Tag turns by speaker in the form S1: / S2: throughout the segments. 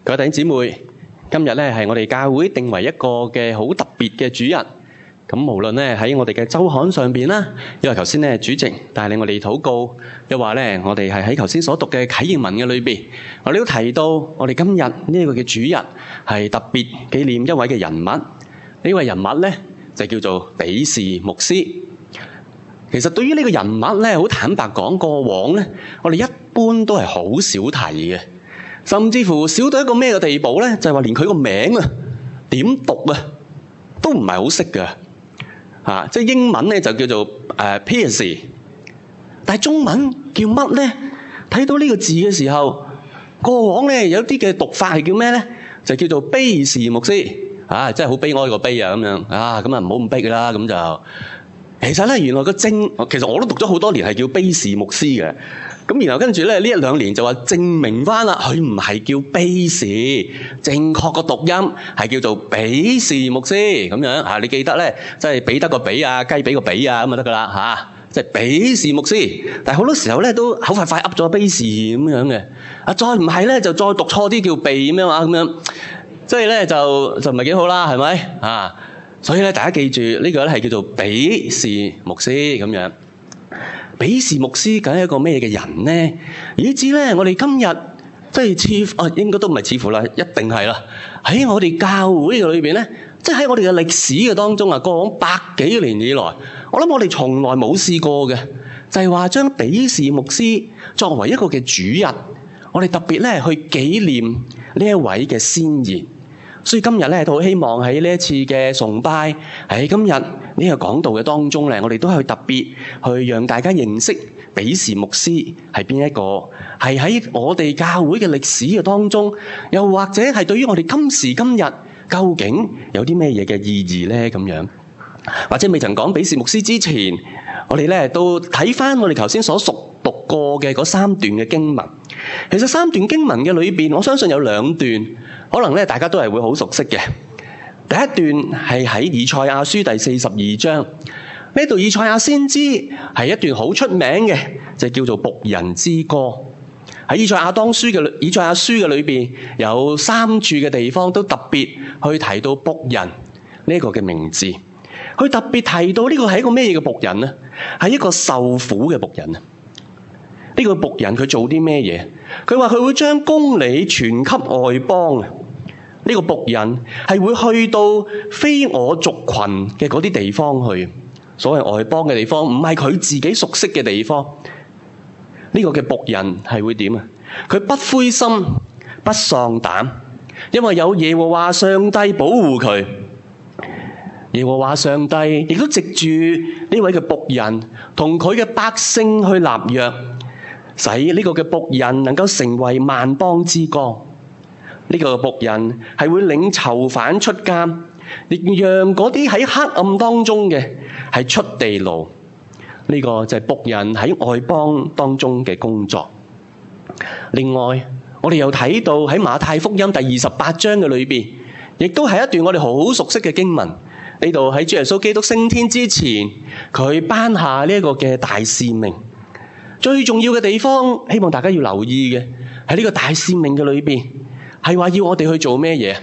S1: 各位弟兄姊妹，今日咧係我哋教會定為一個嘅好特別嘅主日。咁無論咧喺我哋嘅周刊上邊啦，因為頭先咧主席帶領我哋禱告，又話咧我哋係喺頭先所讀嘅啟應文嘅裏邊，我哋都提到我哋今日呢個嘅主日係特別紀念一位嘅人物。呢位人物咧就叫做比士牧師。其實對於呢個人物咧，好坦白講，過往咧我哋一般都係好少提嘅。甚至乎少到一個咩嘅地步咧，就係話連佢個名啊點讀啊都唔係好識㗎嚇，即係英文咧就叫做Pierce， 但係中文叫乜咧？睇到呢個字嘅時候，過往咧有啲嘅讀法係叫咩咧？就叫做卑士牧師啊，真係好悲哀個悲啊咁樣啊，咁啊唔好咁悲㗎啦咁就。其實咧原來其實我都讀咗好多年係叫卑士牧師嘅。咁然後跟住咧呢一兩年就話證明翻啦，佢唔係叫卑士，正確個讀音係叫做比士牧師咁樣嚇。你記得咧，即係彼得個比啊，雞髀個比啊咁就得噶啦嚇，即係比士牧師。但係好多時候咧都口快噏咗卑士咁樣嘅。啊，再唔係咧就再讀錯啲叫鼻咁樣啊咁樣，即係咧就唔係幾好啦，係咪啊？所以咧大家記住呢個咧係叫做比士牧師咁樣。比士牧師梗係一個咩嘅人呢？以至咧，我哋今日即係應該都唔係似乎啦，一定係啦。喺我哋教會嘅裏邊咧，即係喺我哋嘅歷史嘅當中啊，過往百幾年以來，我諗我哋從來冇試過嘅，就係話將比士牧師作為一個嘅主日，我哋特別咧去紀念呢一位嘅先賢。所以今日咧都好希望喺呢一次嘅崇拜，喺今日呢個講道嘅當中咧，我哋都係特別去讓大家認識比士牧師係邊一個，係喺我哋教會嘅歷史嘅當中，又或者係對於我哋今時今日究竟有啲咩嘢嘅意義咧咁樣。或者未曾講比士牧師之前，我哋咧都睇翻我哋頭先所熟讀過嘅嗰三段嘅經文。其實三段經文嘅裏邊，我相信有兩段可能咧大家都係會好熟悉嘅。第一段係喺以賽亞書第42章，呢度以賽亞先知係一段好出名嘅，就叫做僕人之歌。喺以賽亞書嘅裏邊有三處嘅地方都特別去提到僕人呢個嘅名字。佢特別提到呢個係一個咩嘢嘅僕人呢？係一個受苦嘅僕人啊！呢個僕人佢做啲咩嘢？佢話佢會將公理傳給外邦啊！呢個僕人係會去到非我族群嘅嗰啲地方去，所謂外邦嘅地方，唔係佢自己熟悉嘅地方。呢個嘅僕人係會點啊？佢不灰心，不喪膽，因為有耶和華上帝保護佢。耶和華上帝亦都藉住呢位嘅僕人同佢嘅百姓去立約，使呢個嘅僕人能夠成為萬邦之光。呢個僕人係會領囚犯出監，亦讓嗰啲喺黑暗當中嘅係出地路。呢個就係僕人喺外邦當中嘅工作。另外，我哋又睇到喺馬太福音第28章嘅裏邊，亦都係一段我哋好熟悉嘅經文。呢度喺主耶穌基督升天之前，佢頒下呢一個嘅大使命。最重要嘅地方，希望大家要留意嘅喺呢個大使命嘅裏邊，係話要我哋去做咩嘢？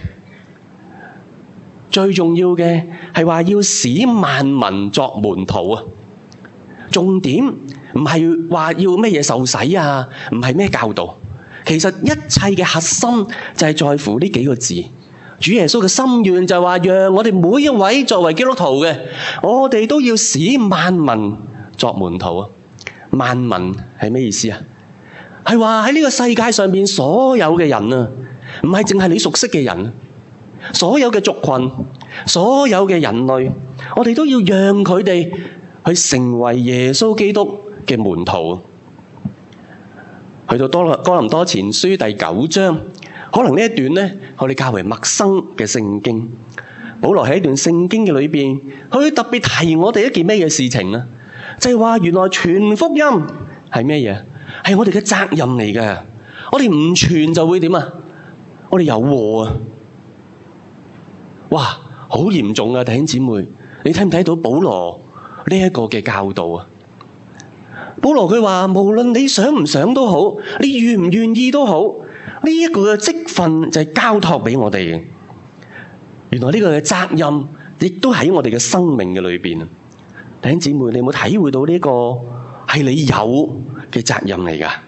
S1: 最重要嘅係話要使萬民作門徒啊！重點唔係話要咩嘢受洗啊，唔係咩教導。其實一切嘅核心就係在乎呢幾個字。主耶穌嘅心願就係話，讓我哋每一位作為基督徒嘅，我哋都要使萬民作門徒啊！萬民係咩意思啊？係話喺呢個世界上面所有嘅人啊，唔係淨係你熟悉嘅人，所有嘅族群，所有嘅人類，我哋都要讓佢哋去成為耶穌基督嘅門徒。去到哥林多前書第9章。可能呢一段呢，我哋較為陌生嘅聖經，保羅喺一段聖經嘅裏邊，佢特別提我哋一件咩嘢事情呢？就係話原來傳福音係咩嘢？係我哋嘅責任嚟嘅。我哋唔傳就會點啊？我哋有禍啊！哇，好嚴重啊！弟兄姊妹，你睇唔睇到保羅呢一個嘅教導啊？保羅佢話，無論你想唔想都好，你願唔願意都好， 呢一個嘅職分就係交託俾我哋嘅。原來呢個嘅責任亦都喺我哋嘅生命嘅裏邊。弟兄姊妹，你有冇體會到呢個係你有嘅責任嚟噶？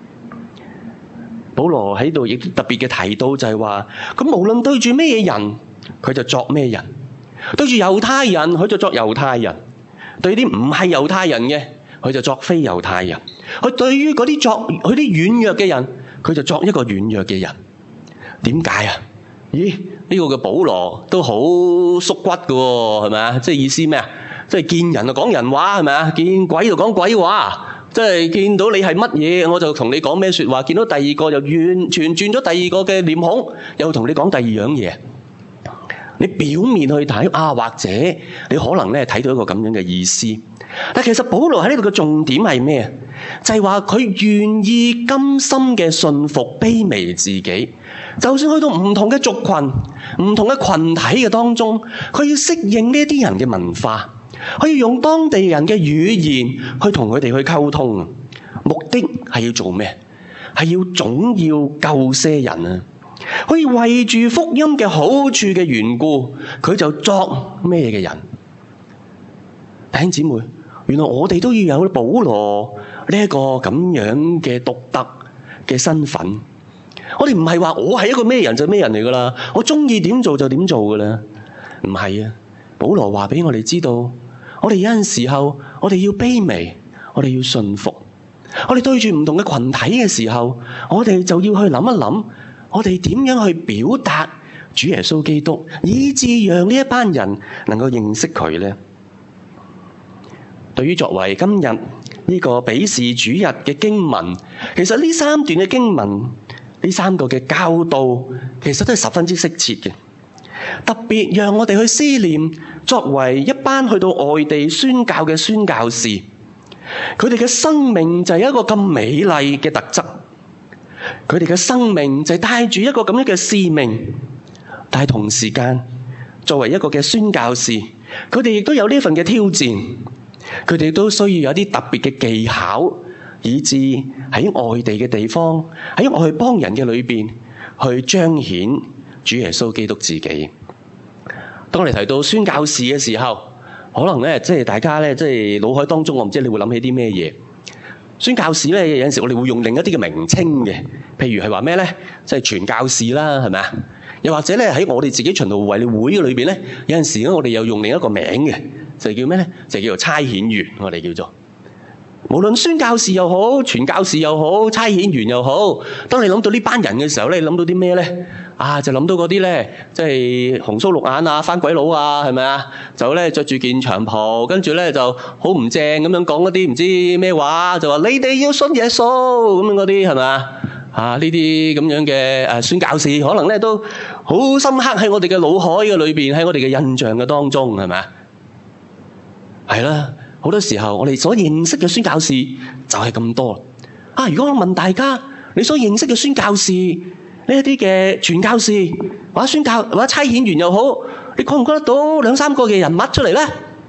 S1: 保羅喺度亦都特別嘅提到就係話，咁無論對住咩人，佢就作咩人；對住猶太人，佢就作猶太人；對啲唔係猶太人嘅，佢就作非猶太人。佢對於嗰啲作佢啲軟弱嘅人，佢就作一個軟弱嘅人。點解啊？咦，呢個嘅保羅都好縮骨㗎喎，係咪啊？即係意思咩啊？即係見人就講人話，係咪啊？見鬼就講鬼話。即係見到你係乜嘢，我就同你講咩說話。見到第二個就完全轉咗第二個嘅臉孔，又同你講第二樣嘢。你表面去睇啊，或者你可能咧睇到一個咁樣嘅意思。但其實保羅喺呢度嘅重點係咩？就係話佢願意甘心嘅順服、卑微自己，就算去到唔同嘅族群、唔同嘅群體嘅當中，佢要適應呢啲人嘅文化。佢要用當地人嘅語言去同佢哋去溝通，目的係要做咩？係要總要救些人啊！可以為住福音嘅好處嘅緣故，佢就作咩嘅人？弟兄姊妹，原來我哋都要有保羅呢一個咁樣嘅獨特嘅身份。我哋唔係話我係一個咩人就咩人嚟噶啦，我中意點做就點做噶啦，唔係啊！保羅話俾我哋知道。我哋有陣時候，我哋要卑微，我哋要順服。我哋對住唔同嘅群體嘅時候，我哋就要去諗一諗，我哋點樣去表達主耶穌基督，以致讓呢一班人能夠認識佢呢？對於作為今日呢個比試主日嘅經文，其實呢三段嘅經文，呢三個嘅教導，其實都係十分之適切嘅。特別讓我哋去思念，作為一班去到外地宣教嘅宣教士，佢哋嘅生命就係一個咁美麗嘅特質，佢哋嘅生命就係帶住一個咁樣嘅使命，但係同時間作為一個嘅宣教士，佢哋亦都有呢份嘅挑戰，佢哋都需要有啲特別嘅技巧，以致喺外地嘅地方，喺外邦人嘅裏邊去彰顯主耶穌基督自己。當我哋提到宣教士嘅時候，可能咧即係大家咧即係腦海當中，我唔知你會諗起啲咩嘢。宣教士咧有陣時我哋會用另一啲嘅名稱嘅，譬如係話咩咧，即係傳教士啦，係咪啊？又或者咧喺我哋自己循道衛理會嘅裏邊咧，有陣時咧我哋又用另一個名嘅，就叫咩咧？就叫做差遣員，我哋叫做。無論宣教士又好，傳教士又好，差遣員又好，當你諗到呢班人嘅時候咧，你諗到啲咩咧？啊，就諗到嗰啲咧，即係紅鬚綠眼啊，番鬼佬啊，係咪啊？就咧着住件長袍，跟住咧就好唔正咁樣講嗰啲唔知咩話，就話你哋要信耶穌咁樣嗰啲係咪啊？啊，呢啲咁樣嘅宣教士，可能咧都好深刻喺我哋嘅腦海嘅裏邊，喺我哋嘅印象嘅當中，係咪啊？係啦。好多時候我哋所認識嘅宣教士就係咁多啊！如果我問大家，你所認識嘅宣教士呢一啲嘅傳教士或者宣教或者差遣員又好，你覺唔覺得到兩三個嘅人物出嚟咧？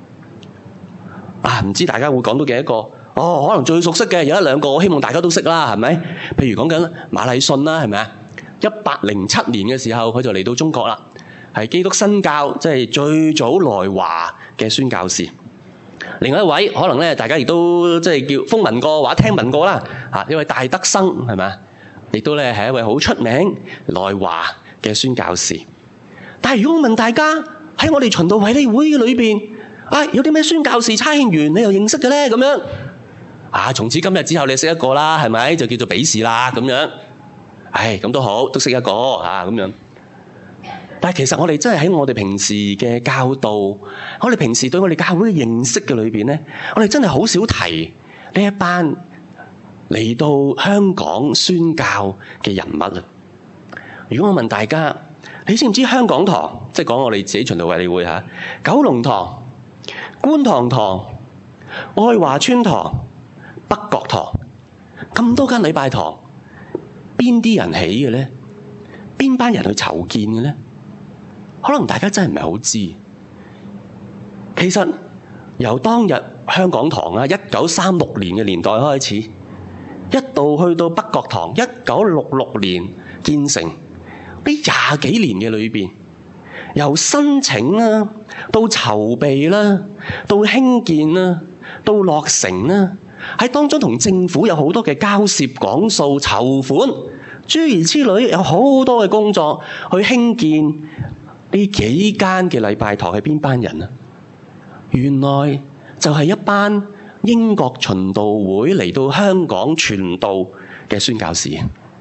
S1: 啊，唔知大家會講到幾多個？哦，可能最熟悉嘅有一兩個，我希望大家都識啦，係咪？譬如講緊馬禮遜啦，係咪啊？1807年嘅時候，佢就嚟到中國啦，係基督新教即係最早來華嘅宣教士。另外一位可能咧，大家亦都即係叫風聞過或者聽聞過啦，一位戴德生係咪？亦都咧係一位好出名來華嘅宣教士。但係如果我問大家喺我哋循道衛理會裏邊，有啲咩宣教士差遣員你又認識嘅咧？咁樣從此今日之後你識一個啦，係咪？就叫做比士啦咁樣。咁都好，都識一個咁樣。但係其實我哋真係喺我哋平時嘅教導，我哋平時對我哋教會嘅認識嘅裏邊咧，我哋真係好少提呢一班嚟到香港宣教嘅人物啊！如果我問大家，你知唔知香港堂，即係講我哋自己循道衛理會嚇，九龍堂、觀塘堂、愛華村堂、北角堂咁多間禮拜堂，邊啲人起嘅咧？邊班人去籌建嘅咧？可能大家真係唔係好知。其實由當日香港堂1936年嘅年代開始， 一度去到北角堂，1966年建成，呢20幾年嘅裏邊，由申請啦，到籌備啦，到興建啦，到落成啦，喺當中同政府有好多嘅交涉、講數、籌款，諸如此類，有好多嘅工作去興建呢幾間嘅禮拜堂。係邊班人啊？原來就係一班英國循道會嚟到香港傳道嘅宣教士。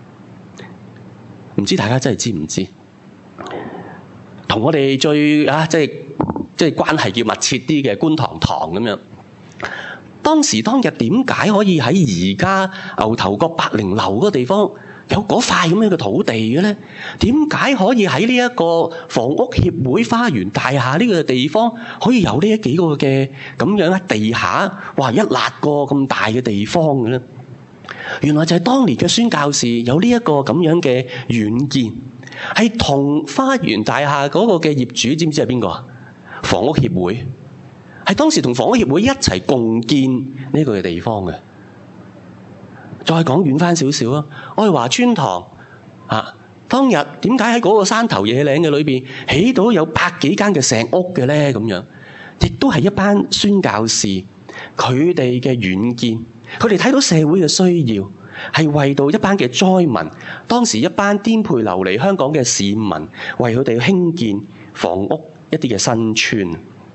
S1: 唔知大家真係知唔知？同我哋最即係關係叫密切啲嘅觀塘堂咁樣。當時當日點解可以喺而家牛頭角100樓嗰個地方有嗰塊咁樣嘅土地嘅咧？點解可以喺呢一個房屋協會花園大廈呢個地方可以有呢幾個嘅咁樣喺地下，哇，一辣個咁大嘅地方嘅咧？原來就係當年嘅宣教士有呢一個咁樣嘅遠見，係同花園大廈嗰個嘅業主知唔知係邊個啊？房屋協會，係當時同房屋協會一齊共建呢個嘅地方嘅。再講遠翻少少啊，愛華村堂啊，當日點解喺嗰個山頭野嶺嘅裏邊起到有100幾間嘅石屋嘅咧？咁樣亦都係一班宣教士佢哋嘅遠見，佢哋睇到社會嘅需要，係為到一班嘅災民，當時一班顛沛流離香港嘅市民，為佢哋興建房屋一啲嘅新村。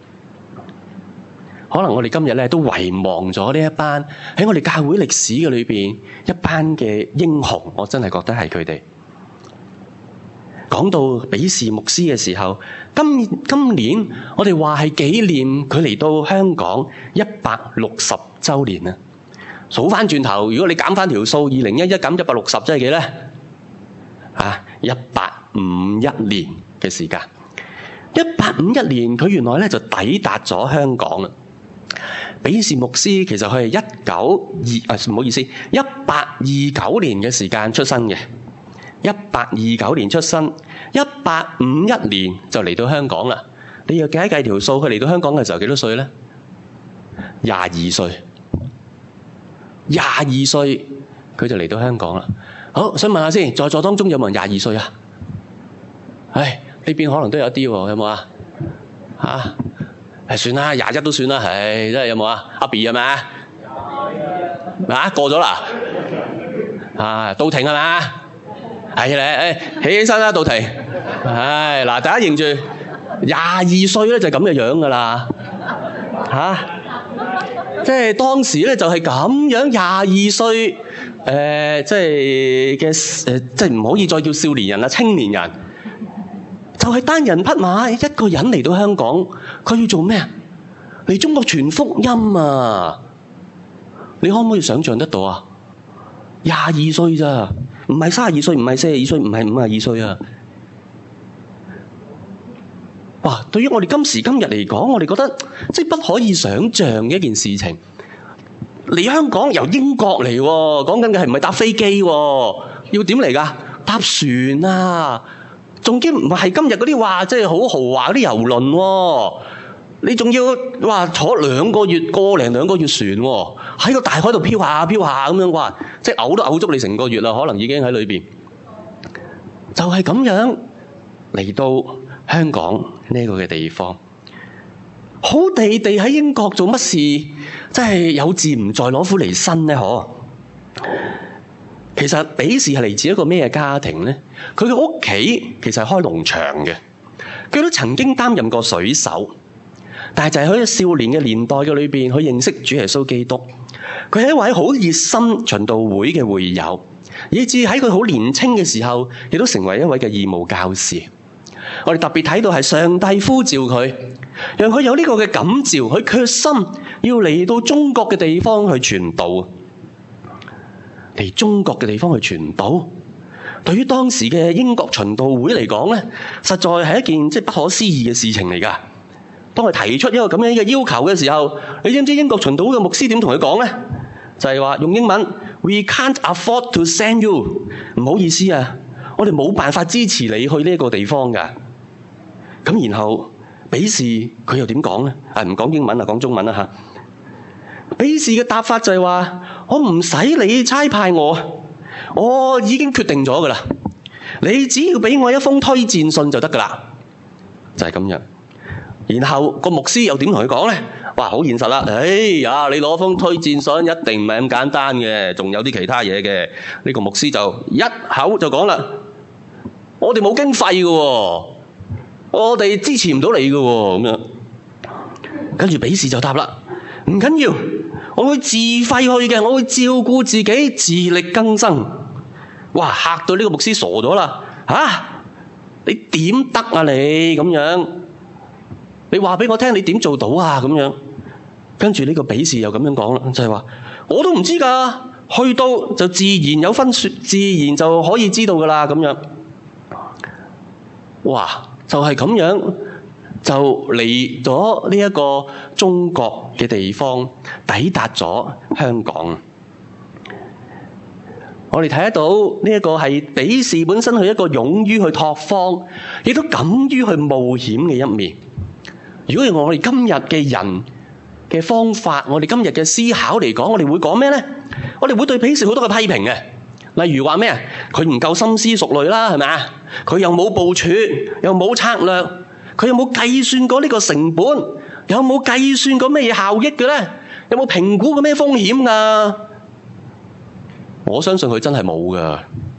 S1: 可能我哋今日咧都遺忘咗呢一班喺我哋教會歷史嘅裏邊一班嘅英雄，我真係覺得係佢哋。講到比士牧師嘅時候，今年我哋話係紀念佢嚟到香港160週年啊！數翻轉頭，如果你減翻條數，2011減160，即係幾咧？1851年嘅時間。1851年，佢原來咧就抵達咗香港啦。比士牧師其實佢係1829年嘅時間出生嘅，1829年出生，1851年就嚟到香港啦。你要計一計條數，佢嚟到香港嘅時候幾多歲咧？22歲，22歲佢就嚟到香港啦。好，想問下先，在座當中有冇人22歲啊？唉，呢邊可能都有啲喎，有冇啊？算啦，21都算啦，真係有冇啊？阿 B 係咪啊？過咗啦？到庭係咪？起起身啦，到庭。嗱，大家認住22歲咧就咁嘅樣噶啦，即係當時咧就係咁樣22歲，即係唔可以再叫少年人啦，青年人。就係單人匹馬一個人嚟到香港，佢要做咩啊？嚟中國傳福音啊！你可唔可以想象得到啊？22歲咋，唔係32歲，唔係42歲，唔係52歲啊！哇！對於我哋今時今日嚟講，我哋覺得即係不可以想象嘅一件事情。嚟香港由英國嚟喎，講緊嘅係唔係搭飛機喎？要點嚟㗎？搭船啊！仲兼唔係今日嗰啲話，即係好豪華嗰啲郵輪喎，你仲要話坐2個月，個零2個月船喎，喺個大海度飄下飄下咁樣，哇！即係嘔都嘔足你成個月啦，可能已經喺裏邊。就係咁樣嚟到香港呢個嘅地方，好地地喺英國做乜事？真係有志唔在，攞苦嚟辛呢？嗬！其實比士係嚟自一個咩家庭呢？佢嘅屋企其實係開農場嘅，佢都曾經擔任過水手，但係就係喺少年嘅年代嘅裏邊，佢認識主耶穌基督。佢係一位好熱心循道會嘅會友，以至喺佢好年輕嘅時候，亦都成為一位嘅義務教士。我哋特別睇到係上帝呼召佢，讓佢有呢個嘅感召，佢決心要嚟到中國嘅地方去傳道。嚟中國嘅地方去傳道，對於當時嘅英國循道會嚟講咧，實在係一件即係不可思議嘅事情嚟㗎。當佢提出一個咁樣嘅要求嘅時候，你知唔知英國循道會嘅牧師點同佢講咧？就係話用英文 ：We can't afford to send you。唔好意思啊，我哋冇辦法支持你去呢一個地方㗎。咁然後比士佢又點講咧？唔講英文啊，講中文啦嚇。比士嘅答法就係話： 我唔使你差派我已經決定咗噶啦，你只要俾我一封推薦信就得噶啦，就係咁樣。然後個牧師又點同佢講呢？哇，好現實啦！哎呀，你攞封推薦信一定唔係咁簡單嘅，仲有啲其他嘢嘅。呢個牧師就一口就講啦：我哋冇經費嘅，我哋支持唔到你嘅咁樣。跟住比士就答啦：唔緊要，我會自費去嘅，我會照顧自己，自力更生。哇！嚇到呢個牧師傻咗啦！你點得啊你咁樣？你話俾我聽，你點做到啊？咁樣，跟住呢個比士又咁樣講啦，就係話我都唔知噶，去到就自然有分說，自然就可以知道噶啦。咁樣，哇，就係咁樣就嚟咗呢一個中國嘅地方，抵達咗香港。我哋睇得到呢一個係比士本身係一個勇於去拓荒，亦都敢於去冒險嘅一面。如果用我哋今日嘅人嘅方法，我哋今日嘅思考嚟講，我哋會講咩呢？我哋會對比士好多嘅批評嘅，例如話咩啊？佢唔夠深思熟慮啦，係咪啊？佢又冇部署，又冇策略，佢有冇計算過呢個成本？有冇計算過咩嘢效益嘅呢？有冇評估過咩風險㗎？我相信佢真係冇㗎。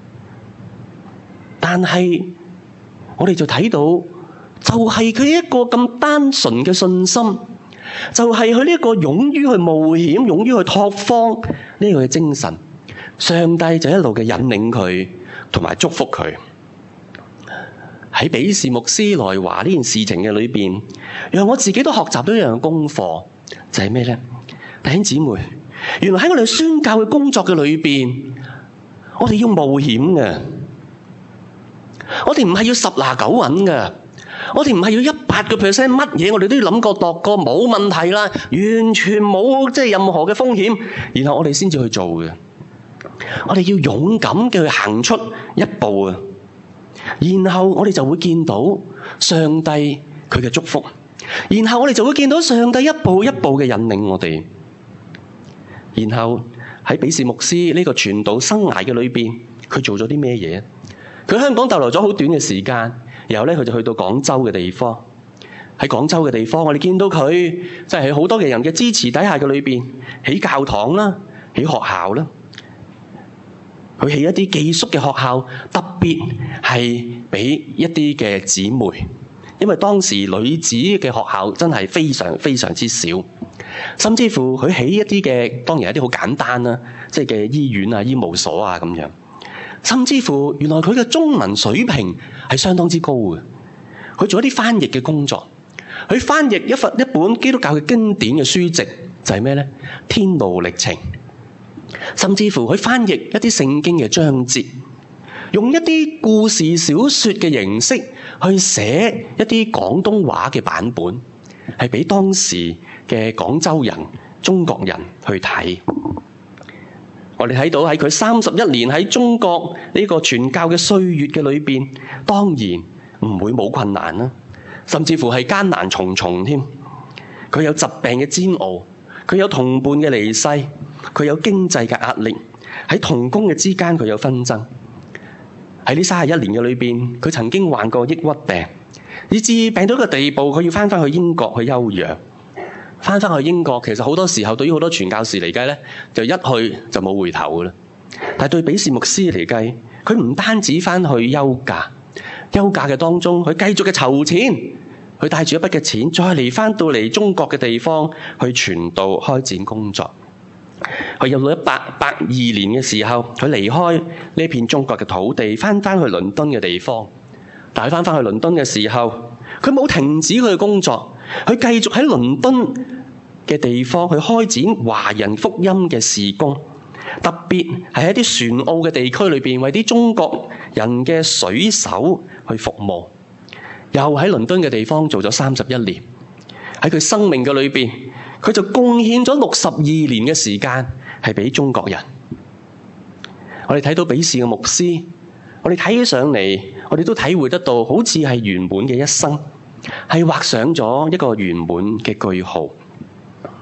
S1: 但係我哋就睇到。就係佢一個咁單純嘅信心，就係佢呢一個勇於去冒險、勇於去拓荒呢個嘅精神，上帝就一路嘅引領佢，同埋祝福佢。喺比士牧師來華呢件事情嘅裏邊，讓我自己都學習到一樣功課，就係咩呢？弟兄姊妹，原來喺我哋宣教嘅工作嘅裏邊，我哋要冒險嘅，我哋唔係要十拿九穩嘅。我哋唔係要100%乜嘢，我哋都要諗過度過，冇問題啦，完全冇任何嘅風險，然後我哋先至去做嘅。我哋要勇敢嘅去行出一步啊，然後我哋就會見到上帝佢嘅祝福，然後我哋就會見到上帝一步一步嘅引領我哋。然後喺比士牧師呢個傳道生涯嘅裏邊，佢做咗啲咩嘢？佢香港逗留咗好短嘅時間。然後咧，佢就去到廣州嘅地方。喺廣州嘅地方，我哋見到佢即係喺好多嘅人嘅支持底下嘅裏邊，起教堂啦，起學校啦。佢起一啲寄宿嘅學校，特別係俾一啲嘅姊妹，因為當時女子嘅學校真係非常非常之少。甚至乎佢起一啲嘅，當然係一啲好簡單啦，即係嘅醫院啊、醫務所啊咁樣。甚至乎，原來佢嘅中文水平係相當之高嘅。佢做一啲翻譯嘅工作，佢翻譯一本基督教嘅經典嘅書籍，就係咩呢？天路歷程。甚至乎佢翻譯一啲聖經嘅章節，用一啲故事小說嘅形式去寫一啲廣東話嘅版本，係俾當時嘅廣州人、中國人去睇。我哋睇到喺佢31年喺中國呢個傳教嘅歲月嘅裏邊，當然唔會冇困難啦，甚至乎係艱難重重添。佢有疾病嘅煎熬，佢有同伴嘅離世，佢有經濟嘅壓力，喺同工嘅之間佢有紛爭。喺呢31年嘅裏邊，佢曾經患過抑鬱病，以至病到一個地步，佢要翻去英國去休養。翻返去英國，其實好多時候對於好多傳教士嚟計咧，就一去就冇回頭噶啦。但係對比士牧師嚟計，佢唔單止翻去休假，休假嘅當中，佢繼續嘅籌錢，佢帶住一筆嘅錢，再嚟翻到嚟中國嘅地方去傳道開展工作。佢有到1882年嘅時候，佢離開呢片中國嘅土地，翻去倫敦嘅地方。但係翻去倫敦嘅時候，佢冇停止佢嘅工作，佢繼續喺倫敦嘅地方去開展華人福音嘅事工，特別係喺啲船澳嘅地區裏邊，為啲中國人嘅水手去服務。又喺倫敦嘅地方做咗31年，喺佢生命嘅裏邊，佢就貢獻咗62年嘅時間係俾中國人。我哋睇到比士嘅牧師，我哋睇起上嚟，我哋都體會得到，好似係圓滿嘅一生，係畫上咗一個圓滿嘅句號。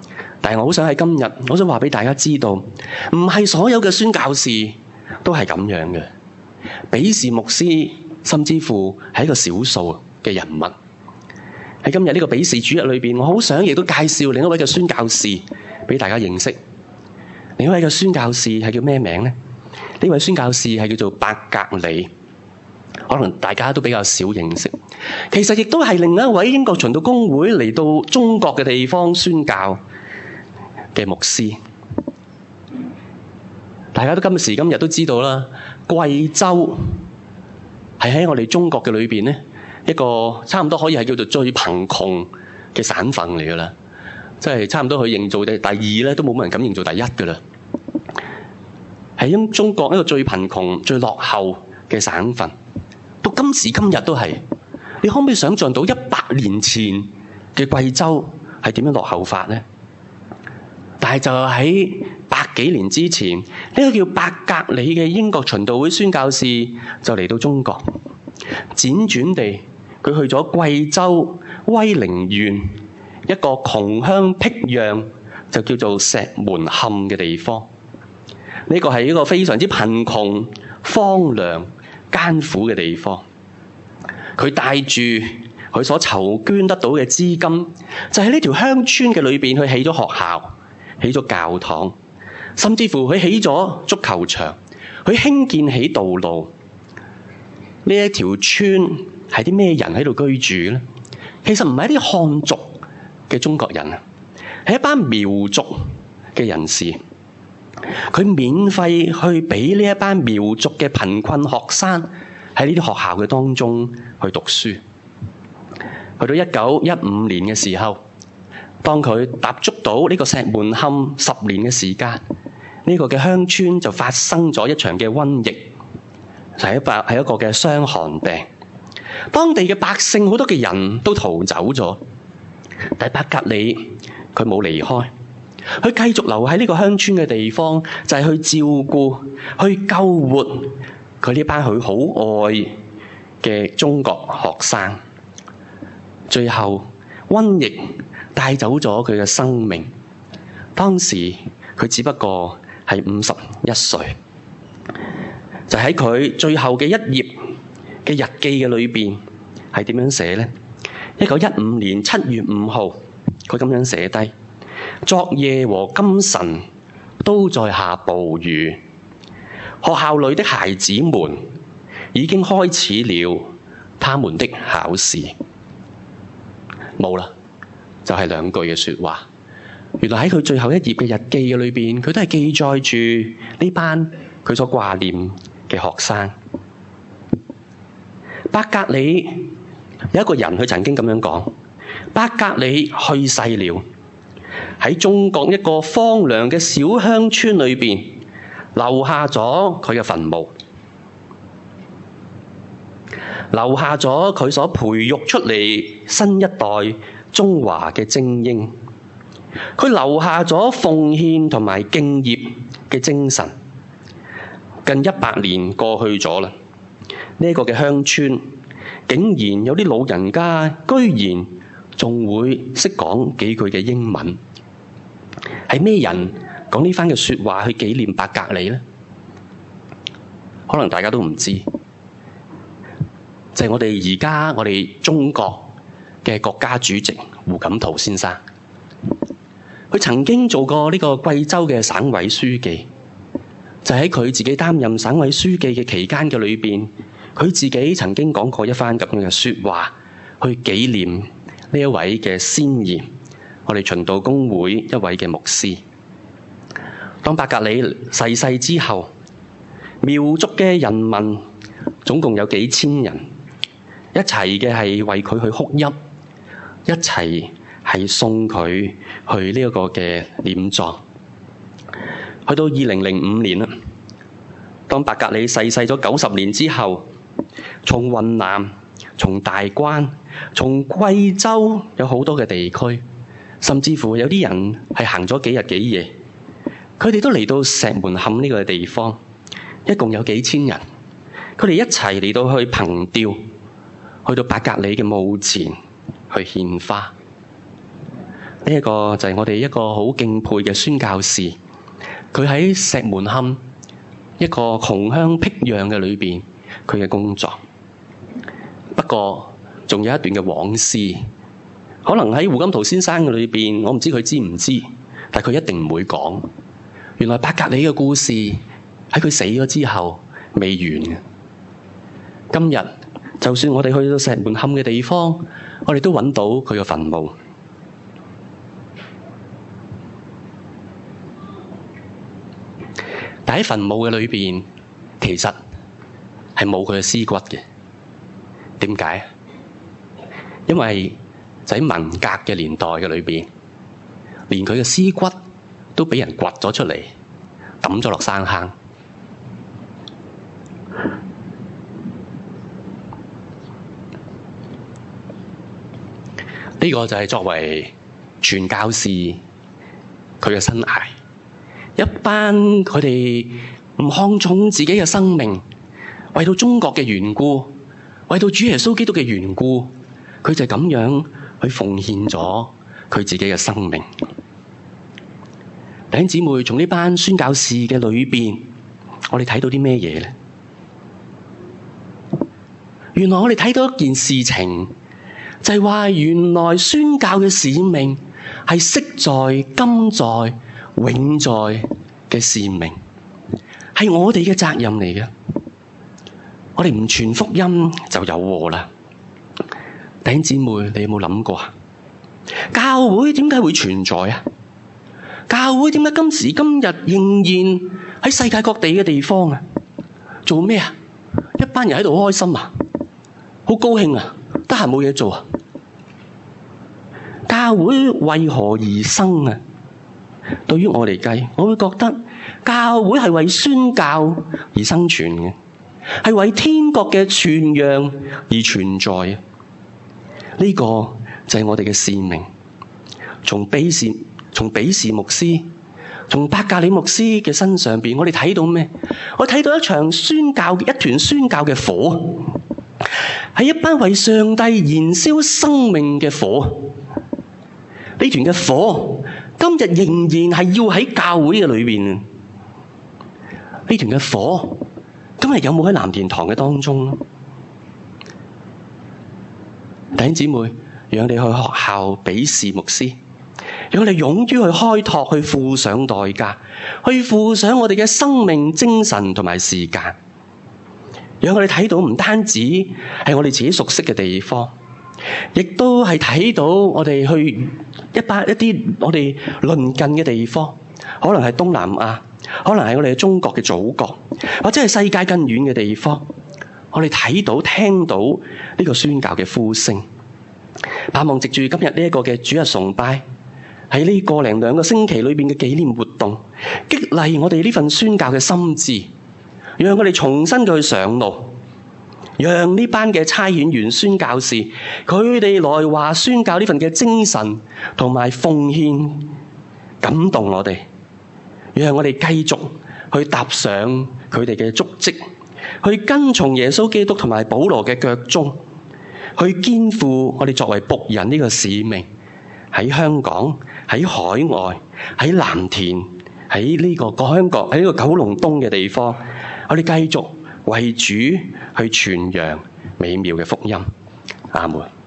S1: 但係我好想喺今日，我想話俾大家知道，唔係所有嘅宣教士都係咁樣嘅。比士牧師甚至乎係一個少數嘅人物。喺今日呢個比士主日裏邊，我好想亦都介紹另一位嘅宣教士俾大家認識。另一位嘅宣教士係叫咩名呢？呢位宣教士係叫做伯格利，可能大家都比較少認識。其實亦都係另一位英國循道公會嚟到中國嘅地方宣教嘅牧師。大家都今時今日都知道啦，貴州係喺我哋中國嘅裏邊呢，一個差唔多可以係叫做最貧窮嘅省份嚟噶啦，即係差唔多佢認做第二咧，都冇乜人敢認做第一噶啦。係因中國一個最貧窮、最落後嘅省份，到今時今日都係。你可唔可以想象到100年前嘅貴州係點樣落後法呢？但係就喺100幾年之前，呢個叫伯格利嘅英國循道會宣教士就嚟到中國，輾轉地佢去咗貴州威寧縣一個窮鄉僻壤，就叫做石門坎嘅地方。呢個係一個非常之貧窮、荒涼、艱苦嘅地方。佢帶住佢所籌捐得到嘅資金，就喺呢條鄉村嘅裏邊去起咗學校、起咗教堂，甚至乎佢起咗足球場，佢興建起道路。呢一條村係啲咩人喺度居住呢？其實唔係一啲漢族嘅中國人啊，係一班苗族嘅人士。佢免費去俾呢一班苗族嘅貧困學生喺呢啲學校嘅當中去讀書。去到1915年嘅時候，當佢踏足到呢個石門坎10年嘅時間，呢個嘅鄉村就發生咗一場嘅瘟疫，就係一個嘅傷寒病。當地嘅百姓好多嘅人都逃走咗，但係伯格利佢冇離開，佢繼續留喺呢個鄉村嘅地方，就係去照顧、去救活佢呢班佢好愛嘅中國學生。最後瘟疫帶走咗佢嘅生命，當時佢只不過係51歲。就喺佢最後嘅一頁嘅日記嘅裏邊係點樣寫呢？1915年7月5號，佢咁樣寫低：昨夜和今晨都在下暴雨，學校裏的孩子們已經開始了他們的考試。冇啦，就係2句嘅說話。原來喺佢最後一頁嘅日記嘅裏邊，佢都係記載住呢班佢所掛念嘅學生。伯格利有一個人，佢曾經咁樣講：伯格利去世了，喺中國一個荒涼嘅小鄉村裏邊留下咗佢嘅墳墓，留下咗佢所培育出嚟新一代中華嘅精英。佢留下咗奉獻同埋敬業嘅精神。近100年過去咗啦，呢個嘅鄉村竟然有啲老人家居然仲會識講幾句嘅英文。係咩人講呢番嘅說話去紀念伯格利呢？可能大家都唔知，就係我哋中國嘅國家主席胡錦濤先生。佢曾經做過呢個貴州嘅省委書記，就喺佢自己擔任省委書記嘅期間嘅裏邊，佢自己曾經講過一番咁樣嘅說話，去紀念呢一位嘅先賢，我哋循道公會一位嘅牧師。當伯格利逝世之後，苗族嘅人民總共有幾千人，一齊嘅係為佢去哭泣，一齊係送佢去呢一個嘅殮葬。去到2005年啦，當伯格利逝世咗90年之後，從雲南、從大關、從貴州有好多嘅地區，甚至乎有啲人係行咗幾日幾夜，佢哋都嚟到石門坎呢個地方，一共有幾千人，佢哋一齊嚟到去憑弔，去到伯格利嘅墓前去獻花。 呢一個就係我哋一個好敬佩嘅宣教士，佢喺石門坎一個窮鄉僻壤嘅裏邊，佢嘅工作。不過仲有一段嘅往事，可能喺胡金濤先生嘅裏邊，我唔知佢知唔知，但係佢一定唔會講。原來伯格里嘅故事喺佢死咗之後未完嘅。今日就算我哋去到石門坎嘅地方，我哋都揾到佢嘅墳墓。但喺墳墓嘅裏邊，其實係冇佢嘅屍骨嘅。點解？因為就喺文革嘅年代嘅裏邊，連佢嘅屍骨都俾人掘咗出嚟，抌咗落山坑。呢個就係作為傳教士佢嘅生涯，一班佢哋唔看重自己嘅生命，為到中國嘅緣故，為到主耶穌基督嘅緣故，佢就咁樣去奉獻咗佢自己嘅生命。弟兄姊妹，從呢班宣教士嘅裏邊，我哋睇到啲咩嘢呢？原來我哋睇到一件事情，就係話原來宣教嘅使命係昔在、今在、永在嘅使命，係我哋嘅責任嚟嘅。我哋唔傳福音就有禍啦。弟兄姊妹，你有冇諗過啊？教會點解會存在啊？教會點解今時今日仍然喺世界各地嘅地方啊？做咩啊？一班人喺度開心啊，好高興啊，得閒冇嘢做啊。教會為何而生啊？對於我嚟計，我會覺得教會係為宣教而生存嘅，係為天國嘅傳揚而存在。呢個就係我哋嘅使命。從比士牧師、從伯格里牧師嘅身上邊，我哋睇到咩？我睇到一團宣教嘅火，係一班為上帝燃燒生命嘅火。呢團嘅火今日仍然係要喺教會嘅裏邊。呢團嘅火今日有冇喺藍田堂嘅當中？弟兄姊妹，讓你去學校比士牧師，讓我哋勇於去開拓，去付上代價，去付上我哋嘅生命、精神同埋時間，讓我哋睇到唔單止係我哋自己熟悉嘅地方，亦都係睇到我哋去一啲我哋鄰近嘅地方，可能係東南亞，可能係我哋中國嘅祖國，或者係世界更遠嘅地方，我哋睇到、聽到呢個宣教嘅呼聲。盼望藉住今日呢一個嘅主日崇拜，喺呢個零兩個星期裏邊嘅紀念活動，激勵我哋呢份宣教嘅心志，讓我哋重新去上路，讓呢班嘅差遣員宣教士，佢哋來華宣教呢份嘅精神同埋奉獻感動我哋，讓我哋繼續去踏上佢哋嘅足跡，去跟從耶穌基督同埋保羅嘅腳蹤，去肩負我哋作為僕人呢個使命，喺香港、喺海外、喺藍田、喺呢個香港、喺呢個九龍東嘅地方，我哋繼續為主去傳揚美妙嘅福音。阿門。